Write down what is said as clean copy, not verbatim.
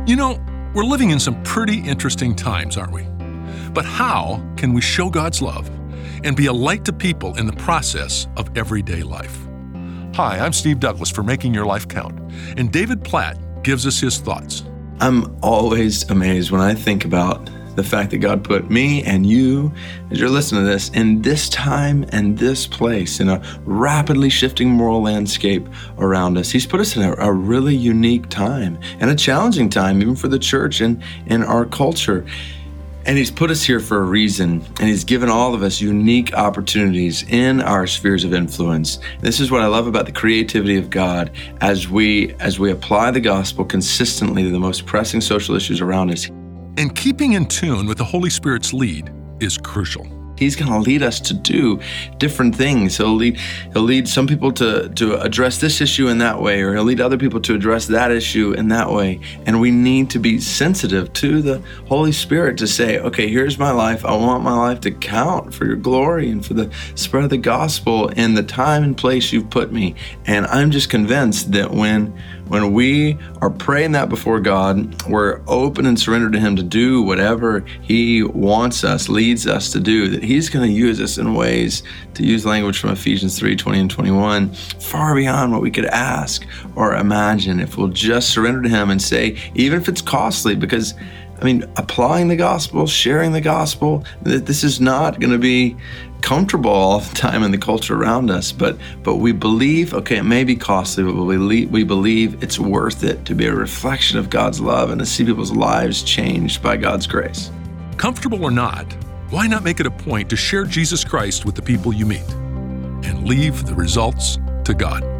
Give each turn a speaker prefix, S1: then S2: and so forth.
S1: You know, we're living in some pretty interesting times, aren't we? But how can we show God's love and be a light to people in the process of everyday life? Hi, I'm Steve Douglas for Making Your Life Count, and David Platt gives us his thoughts.
S2: I'm always amazed when I think about the fact that God put me and you, as you're listening to this, in this time and this place, in a rapidly shifting moral landscape around us. He's put us in a really unique time and a challenging time, even for the church and in our culture. And He's put us here for a reason, and He's given all of us unique opportunities in our spheres of influence. This is what I love about the creativity of God as we apply the gospel consistently to the most pressing social issues around us.
S1: And keeping in tune with the Holy Spirit's lead is crucial.
S2: He's going to lead us to do different things. He'll lead some people to address this issue in that way, or He'll lead other people to address that issue in that way. And we need to be sensitive to the Holy Spirit to say, okay, here's my life. I want my life to count for your glory and for the spread of the gospel in the time and place you've put me. And I'm just convinced that when we are praying that before God, we're open and surrendered to Him to do whatever He wants us, leads us to do, that He's going to use us in ways, to use language from Ephesians 3:20 and 21, far beyond what we could ask or imagine if we'll just surrender to Him and say, even if it's costly, because applying the gospel, sharing the gospel, this is not going to be comfortable all the time in the culture around us, but we believe, okay, it may be costly, but we believe it's worth it to be a reflection of God's love and to see people's lives changed by God's grace.
S1: Comfortable or not, why not make it a point to share Jesus Christ with the people you meet and leave the results to God?